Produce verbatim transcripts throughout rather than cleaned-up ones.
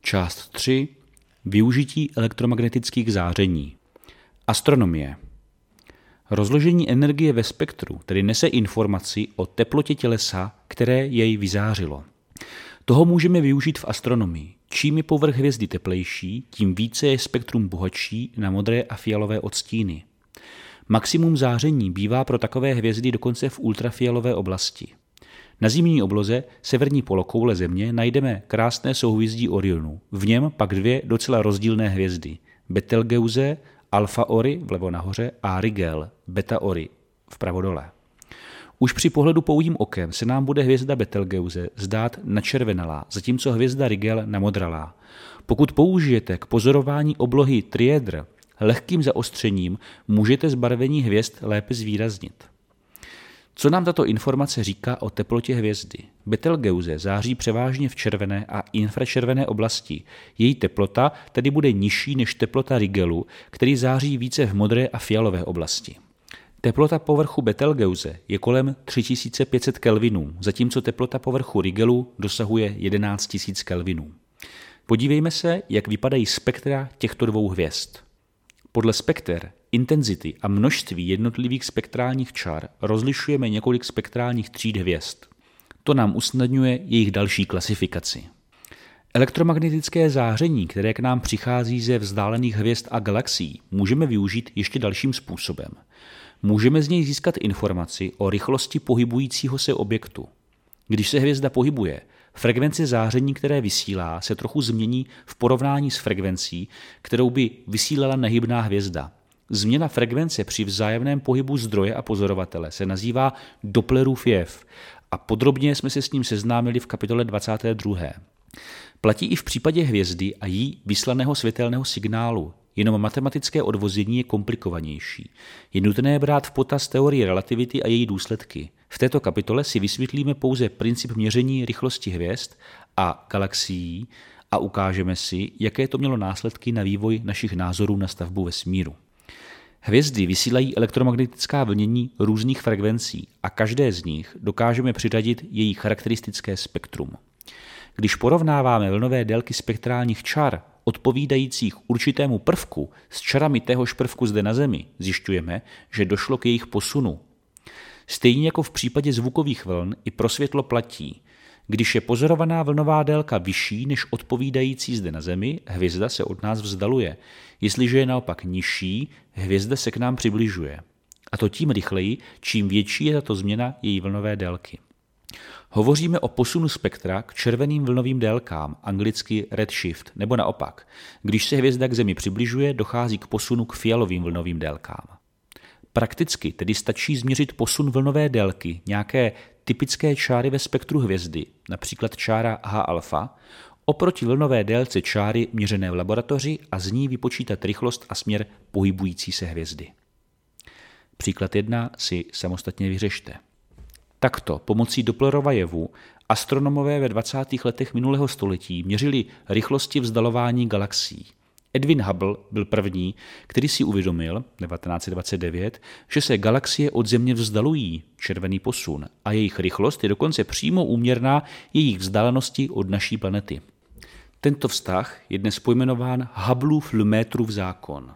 Část tři. Využití elektromagnetických záření. Astronomie. Rozložení energie ve spektru tedy nese informaci o teplotě tělesa, které jej vyzářilo. Toho můžeme využít v astronomii. Čím je povrch hvězdy teplejší, tím více je spektrum bohatší na modré a fialové odstíny. Maximum záření bývá pro takové hvězdy dokonce v ultrafialové oblasti. Na zimní obloze severní polokoule Země najdeme krásné souhvězdí Orionu, v něm pak dvě docela rozdílné hvězdy, Betelgeuse, Alpha Ori vlevo nahoře a Rigel, Beta Ori vpravo dole. Už při pohledu pouhým okem se nám bude hvězda Betelgeuse zdát načervenalá, zatímco hvězda Rigel namodralá. Pokud použijete k pozorování oblohy triedr lehkým zaostřením, můžete zbarvení hvězd lépe zvýraznit. Co nám tato informace říká o teplotě hvězdy? Betelgeuse září převážně v červené a infračervené oblasti. Její teplota tedy bude nižší než teplota Rigelu, který září více v modré a fialové oblasti. Teplota povrchu Betelgeuse je kolem tři tisíce pět set kelvinů, zatímco teplota povrchu Rigelu dosahuje jedenáct tisíc kelvinů. Podívejme se, jak vypadají spektra těchto dvou hvězd. Podle spekter, intenzity a množství jednotlivých spektrálních čar rozlišujeme několik spektrálních tříd hvězd. To nám usnadňuje jejich další klasifikaci. Elektromagnetické záření, které k nám přichází ze vzdálených hvězd a galaxií, můžeme využít ještě dalším způsobem. Můžeme z něj získat informaci o rychlosti pohybujícího se objektu. Když se hvězda pohybuje, frekvence záření, které vysílá, se trochu změní v porovnání s frekvencí, kterou by vysílala nehybná hvězda. Změna frekvence při vzájemném pohybu zdroje a pozorovatele se nazývá Dopplerův jev a podrobně jsme se s ním seznámili v kapitole dvacáté druhé Platí i v případě hvězdy a jí vyslaného světelného signálu, jenom matematické odvození je komplikovanější. Je nutné brát v potaz teorii relativity a její důsledky. V této kapitole si vysvětlíme pouze princip měření rychlosti hvězd a galaxií a ukážeme si, jaké to mělo následky na vývoj našich názorů na stavbu vesmíru. Hvězdy vysílají elektromagnetická vlnění různých frekvencí a každé z nich dokážeme přiřadit jejich charakteristické spektrum. Když porovnáváme vlnové délky spektrálních čar odpovídajících určitému prvku s čarami téhož prvku zde na Zemi, zjišťujeme, že došlo k jejich posunu. Stejně jako v případě zvukových vln i pro světlo platí. Když je pozorovaná vlnová délka vyšší než odpovídající zde na Zemi, hvězda se od nás vzdaluje. Jestliže je naopak nižší, hvězda se k nám přibližuje. A to tím rychleji, čím větší je tato změna její vlnové délky. Hovoříme o posunu spektra k červeným vlnovým délkám, anglicky redshift, nebo naopak. Když se hvězda k Zemi přibližuje, dochází k posunu k fialovým vlnovým délkám. Prakticky tedy stačí změřit posun vlnové délky nějaké typické čáry ve spektru hvězdy, například čára H alfa, oproti vlnové délce čáry měřené v laboratoři a z ní vypočítat rychlost a směr pohybující se hvězdy. Příklad jedna si samostatně vyřešte. Takto pomocí Dopplerova jevu astronomové ve dvacátých letech minulého století měřili rychlosti vzdalování galaxií. Edwin Hubble byl první, který si uvědomil, devatenáct set dvacet devět, že se galaxie od Země vzdalují, červený posun, a jejich rychlost je dokonce přímo úměrná jejich vzdálenosti od naší planety. Tento vztah je dnes pojmenován Hubbleův Lemaîtrův zákon.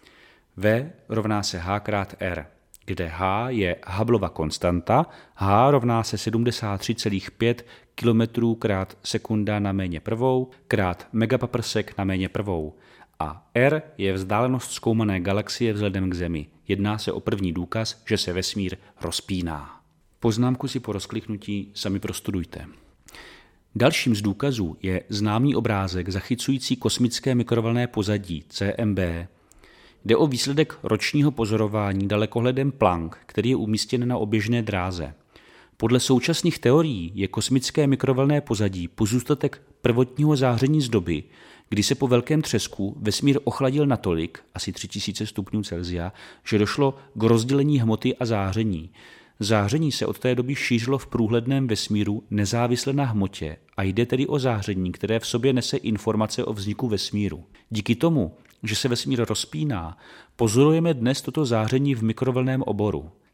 V rovná se H krát R, kde H je Hubbleova konstanta, H rovná se sedmdesát tři celá pět kilometrů krát sekunda na méně prvou krát megapaprsek na méně prvou. A R je vzdálenost zkoumané galaxie vzhledem k Zemi. Jedná se o první důkaz, že se vesmír rozpíná. Poznámku si po rozkliknutí sami prostudujte. Dalším z důkazů je známý obrázek zachycující kosmické mikrovlnné pozadí C M B. Jde o výsledek ročního pozorování dalekohledem Planck, který je umístěn na oběžné dráze. Podle současných teorií je kosmické mikrovlnné pozadí pozůstatek prvotního záření z doby, kdy se po velkém třesku vesmír ochladil natolik, asi tři tisíce stupňů Celsia, že došlo k rozdělení hmoty a záření. Záření se od té doby šířilo v průhledném vesmíru nezávisle na hmotě a jde tedy o záření, které v sobě nese informace o vzniku vesmíru. Díky tomu, že se vesmír rozpíná, pozorujeme dnes toto záření v mikrovlnném oboru.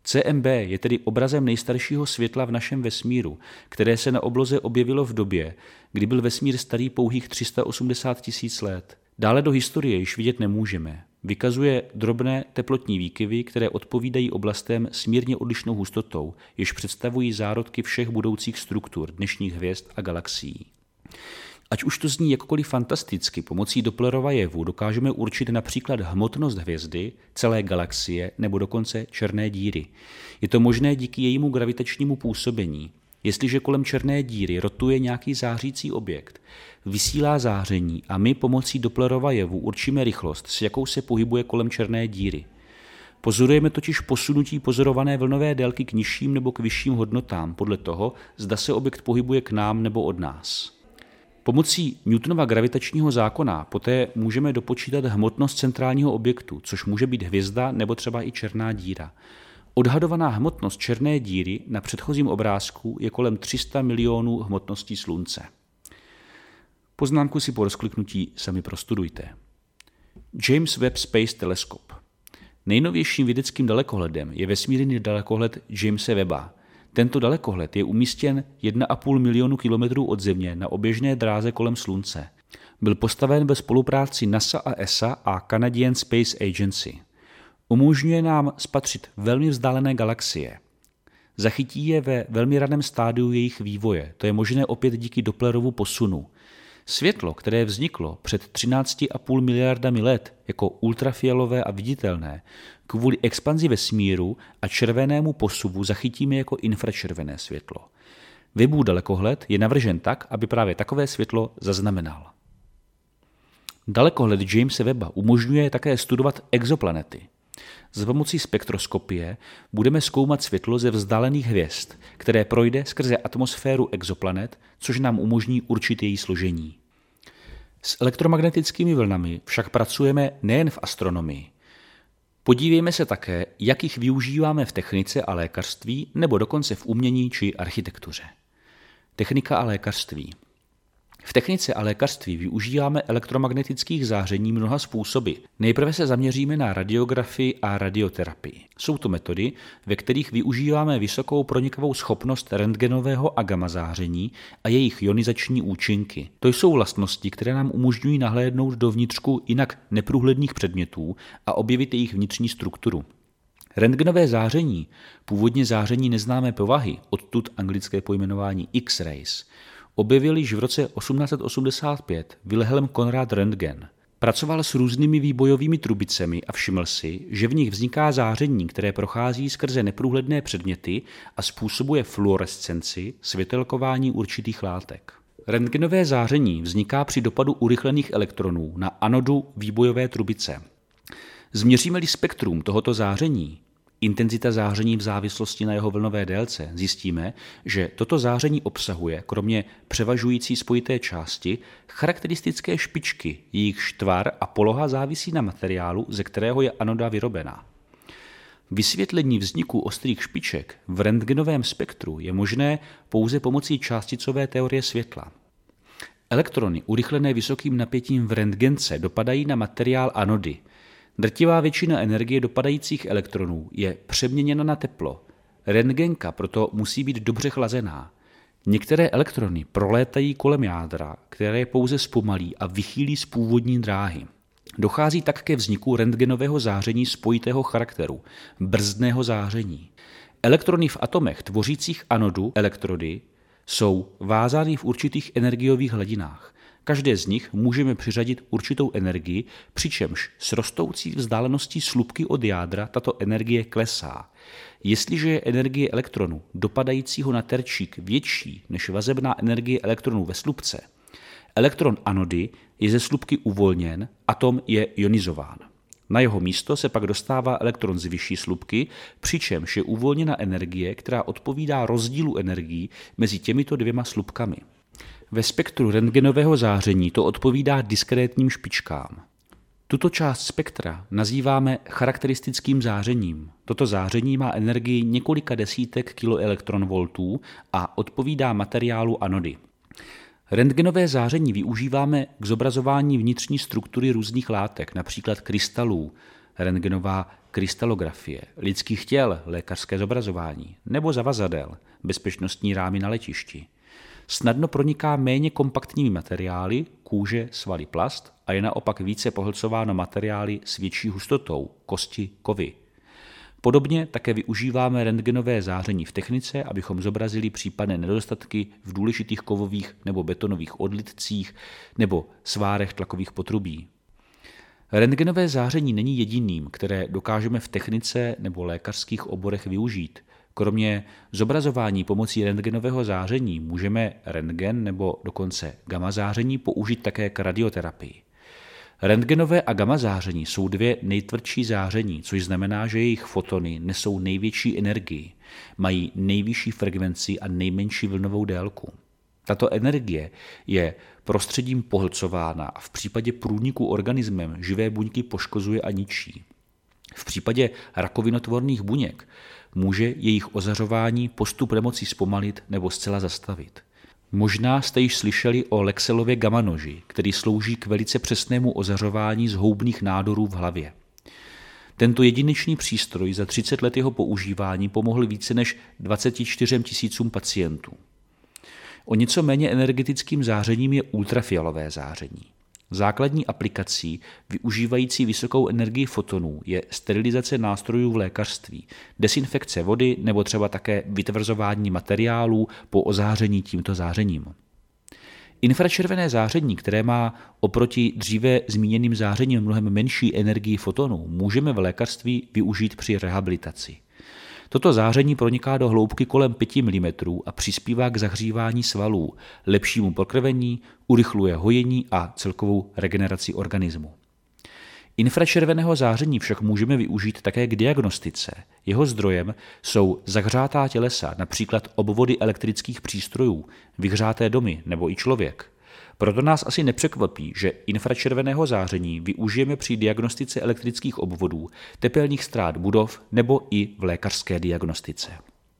C M B je tedy obrazem nejstaršího světla v našem vesmíru, které se na obloze objevilo v době, kdy byl vesmír starý pouhých tři sta osmdesát tisíc let. Dále do historie již vidět nemůžeme. Vykazuje drobné teplotní výkyvy, které odpovídají oblastem s mírně odlišnou hustotou, jež představují zárodky všech budoucích struktur dnešních hvězd a galaxií. Ať už to zní jakkoliv fantasticky, pomocí Dopplerova jevu dokážeme určit například hmotnost hvězdy, celé galaxie nebo dokonce černé díry. Je to možné díky jejímu gravitačnímu působení. Jestliže kolem černé díry rotuje nějaký zářící objekt, vysílá záření a my pomocí Dopplerova jevu určíme rychlost, s jakou se pohybuje kolem černé díry. Pozorujeme totiž posunutí pozorované vlnové délky k nižším nebo k vyšším hodnotám podle toho, zda se objekt pohybuje k nám nebo od nás. Pomocí Newtonova gravitačního zákona poté můžeme dopočítat hmotnost centrálního objektu, což může být hvězda nebo třeba i černá díra. Odhadovaná hmotnost černé díry na předchozím obrázku je kolem tři sta milionů hmotností Slunce. Poznámku si po rozkliknutí sami prostudujte. James Webb Space Telescope. Nejnovějším vědeckým dalekohledem je vesmírný dalekohled Jamese Webba. Tento dalekohled je umístěn jedna a půl milionu kilometrů od Země na oběžné dráze kolem Slunce. Byl postaven ve spolupráci NASA a E S A a Canadian Space Agency. Umožňuje nám spatřit velmi vzdálené galaxie. Zachytí je ve velmi raném stádiu jejich vývoje, to je možné opět díky Dopplerovu posunu. Světlo, které vzniklo před třinácti a půl miliardami let jako ultrafialové a viditelné, kvůli expanzi vesmíru a červenému posuvu zachytíme jako infračervené světlo. Webbův dalekohled je navržen tak, aby právě takové světlo zaznamenal. Dalekohled Jamese Webba umožňuje také studovat exoplanety. Za pomocí spektroskopie budeme zkoumat světlo ze vzdálených hvězd, které projde skrze atmosféru exoplanet, což nám umožní určit její složení. S elektromagnetickými vlnami však pracujeme nejen v astronomii. Podívejme se také, jak jich využíváme v technice a lékařství nebo dokonce v umění či architektuře. Technika a lékařství. V technice a lékařství využíváme elektromagnetických záření mnoha způsoby. Nejprve se zaměříme na radiografii a radioterapii. Jsou to metody, ve kterých využíváme vysokou pronikavou schopnost rentgenového a gamma záření a jejich ionizační účinky. To jsou vlastnosti, které nám umožňují nahlédnout do vnitřku jinak neprůhledných předmětů a objevit jejich vnitřní strukturu. Rentgenové záření, původně záření neznámé povahy, odtud anglické pojmenování X-rays, objevil již v roce osmnáct set osmdesát pět Wilhelm Conrad Röntgen. Pracoval s různými výbojovými trubicemi a všiml si, že v nich vzniká záření, které prochází skrze neprůhledné předměty a způsobuje fluorescenci, světelkování určitých látek. Rentgenové záření vzniká při dopadu urychlených elektronů na anodu výbojové trubice. Změříme-li spektrum tohoto záření, intenzita záření v závislosti na jeho vlnové délce, zjistíme, že toto záření obsahuje, kromě převažující spojité části, charakteristické špičky, jejichž tvar a poloha závisí na materiálu, ze kterého je anoda vyrobena. Vysvětlení vzniku ostrých špiček v rentgenovém spektru je možné pouze pomocí částicové teorie světla. Elektrony urychlené vysokým napětím v rentgence dopadají na materiál anody. Drtivá většina energie dopadajících elektronů je přeměněna na teplo. Rentgenka proto musí být dobře chlazená. Některé elektrony prolétají kolem jádra, které je pouze zpomalí a vychýlí z původní dráhy. Dochází tak ke vzniku rentgenového záření spojitého charakteru, brzdného záření. Elektrony v atomech tvořících anodu elektrody jsou vázány v určitých energiových hladinách. Každé z nich můžeme přiřadit určitou energii, přičemž s rostoucí vzdáleností slupky od jádra tato energie klesá. Jestliže je energie elektronu dopadajícího na terčík větší než vazebná energie elektronů ve slupce, elektron anody je ze slupky uvolněn, atom je ionizován. Na jeho místo se pak dostává elektron z vyšší slupky, přičemž je uvolněna energie, která odpovídá rozdílu energií mezi těmito dvěma slupkami. Ve spektru rentgenového záření to odpovídá diskrétním špičkám. Tuto část spektra nazýváme charakteristickým zářením. Toto záření má energii několika desítek kiloelektronvoltů a odpovídá materiálu anody. Rentgenové záření využíváme k zobrazování vnitřní struktury různých látek, například krystalů, rentgenová krystalografie, lidských těl, lékařské zobrazování nebo zavazadel, bezpečnostní rámy na letišti. Snadno proniká méně kompaktními materiály, kůže, svaly, plast a je naopak více pohlcováno materiály s větší hustotou, kosti, kovy. Podobně také využíváme rentgenové záření v technice, abychom zobrazili případné nedostatky v důležitých kovových nebo betonových odlitcích nebo svárech tlakových potrubí. Rentgenové záření není jediným, které dokážeme v technice nebo lékařských oborech využít. Kromě zobrazování pomocí rentgenového záření můžeme rentgen nebo dokonce gamma záření použít také k radioterapii. Rentgenové a gamma záření jsou dvě nejtvrdší záření, což znamená, že jejich fotony nesou největší energii, mají nejvyšší frekvenci a nejmenší vlnovou délku. Tato energie je prostředím pohlcována a v případě průniku organismem živé buňky poškozuje a ničí. V případě rakovinotvorných buněk může jejich ozařování postup nemocí zpomalit nebo zcela zastavit. Možná jste již slyšeli o Lexelově gamma noži, který slouží k velice přesnému ozařování zhoubných nádorů v hlavě. Tento jedinečný přístroj za třicet let jeho používání pomohl více než dvaceti čtyřem tisícům pacientů. O něco méně energetickým zářením je ultrafialové záření. Základní aplikací využívající vysokou energii fotonů je sterilizace nástrojů v lékařství, desinfekce vody nebo třeba také vytvrzování materiálů po ozáření tímto zářením. Infračervené záření, které má oproti dříve zmíněným zářením mnohem menší energii fotonů, můžeme v lékařství využít při rehabilitaci. Toto záření proniká do hloubky kolem pěti milimetrů a přispívá k zahřívání svalů, lepšímu pokrvení, urychluje hojení a celkovou regeneraci organismu. Infračerveného záření však můžeme využít také k diagnostice. Jeho zdrojem jsou zahřátá tělesa, například obvody elektrických přístrojů, vyhřáté domy nebo i člověk. Proto nás asi nepřekvapí, že infračerveného záření využijeme při diagnostice elektrických obvodů, tepelných ztrát budov nebo i v lékařské diagnostice.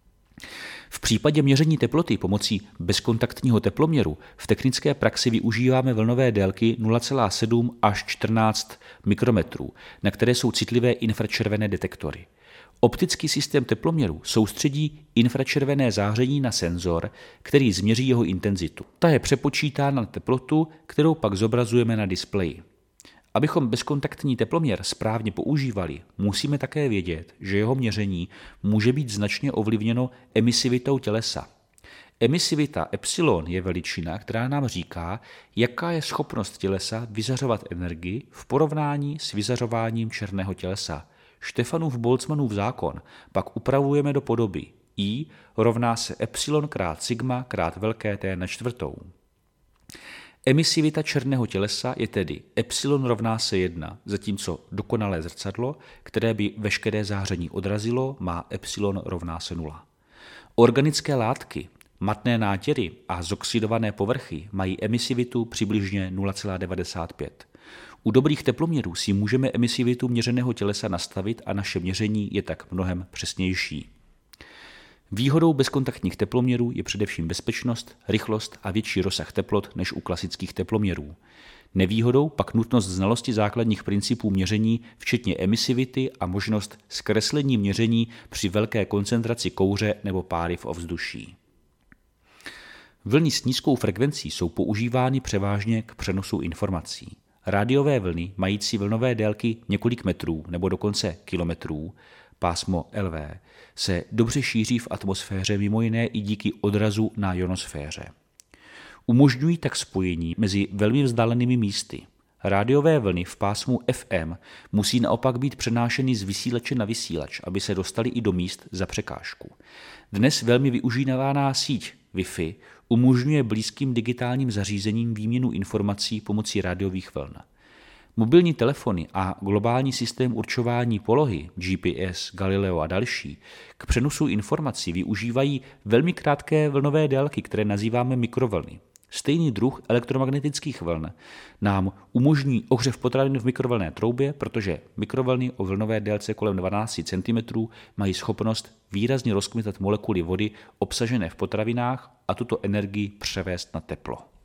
V případě měření teploty pomocí bezkontaktního teploměru v technické praxi využíváme vlnové délky nula celá sedm až čtrnáct mikrometrů, na které jsou citlivé infračervené detektory. Optický systém teploměru soustředí infračervené záření na senzor, který změří jeho intenzitu. Ta je přepočítána na teplotu, kterou pak zobrazujeme na displeji. Abychom bezkontaktní teploměr správně používali, musíme také vědět, že jeho měření může být značně ovlivněno emisivitou tělesa. Emisivita epsilon je veličina, která nám říká, jaká je schopnost tělesa vyzařovat energii v porovnání s vyzařováním černého tělesa. Stefanův Boltzmannův zákon pak upravujeme do podoby I rovná se epsilon krát sigma krát velké T na čtvrtou. Emisivita černého tělesa je tedy epsilon rovná se jedna, zatímco dokonalé zrcadlo, které by veškeré záření odrazilo, má epsilon rovná se nula. Organické látky, matné nátěry a zoxidované povrchy mají emisivitu přibližně nula celá devadesát pět. U dobrých teploměrů si můžeme emisivitu měřeného tělesa nastavit a naše měření je tak mnohem přesnější. Výhodou bezkontaktních teploměrů je především bezpečnost, rychlost a větší rozsah teplot než u klasických teploměrů. Nevýhodou pak nutnost znalosti základních principů měření, včetně emisivity a možnost zkreslení měření při velké koncentraci kouře nebo páry v ovzduší. Vlny s nízkou frekvencí jsou používány převážně k přenosu informací. Rádiové vlny mající vlnové délky několik metrů nebo dokonce kilometrů, pásmo L V, se dobře šíří v atmosféře mimo jiné i díky odrazu na ionosféře. Umožňují tak spojení mezi velmi vzdálenými místy. Rádiové vlny v pásmu F M musí naopak být přenášeny z vysílače na vysílač, aby se dostaly i do míst za překážku. Dnes velmi využívaná síť Wi-Fi umožňuje blízkým digitálním zařízením výměnu informací pomocí rádiových vln. Mobilní telefony a globální systém určování polohy, G P S, Galileo a další, k přenosu informací využívají velmi krátké vlnové délky, které nazýváme mikrovlny. Stejný druh elektromagnetických vln nám umožní ohřev potravin v mikrovlnné troubě, protože mikrovlny o vlnové délce kolem dvanáct centimetrů mají schopnost výrazně rozkmitat molekuly vody obsažené v potravinách a tuto energii převést na teplo.